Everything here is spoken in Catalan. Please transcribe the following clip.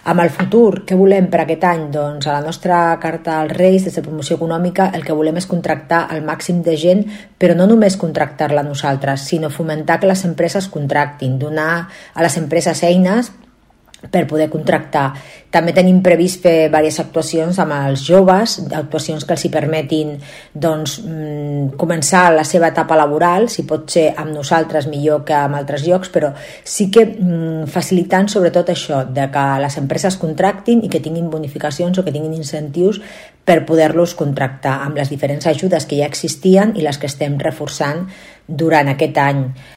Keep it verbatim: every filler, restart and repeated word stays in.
Amb el futur, què volem per aquest any? Doncs a la nostra carta als Reis, des de Promoció Econòmica, el que volem és contractar el màxim de gent, però no només contractar-la nosaltres, sinó fomentar que les empreses contractin, donar a les empreses eines per poder contractar. També tenim previst fer diverses actuacions amb els joves, actuacions que els hi permetin doncs, començar la seva etapa laboral, si pot ser amb nosaltres millor que amb altres llocs, però sí que facilitant sobretot això, de que les empreses contractin i que tinguin bonificacions o que tinguin incentius per poder-los contractar amb les diferents ajudes que ja existien i les que estem reforçant durant aquest any.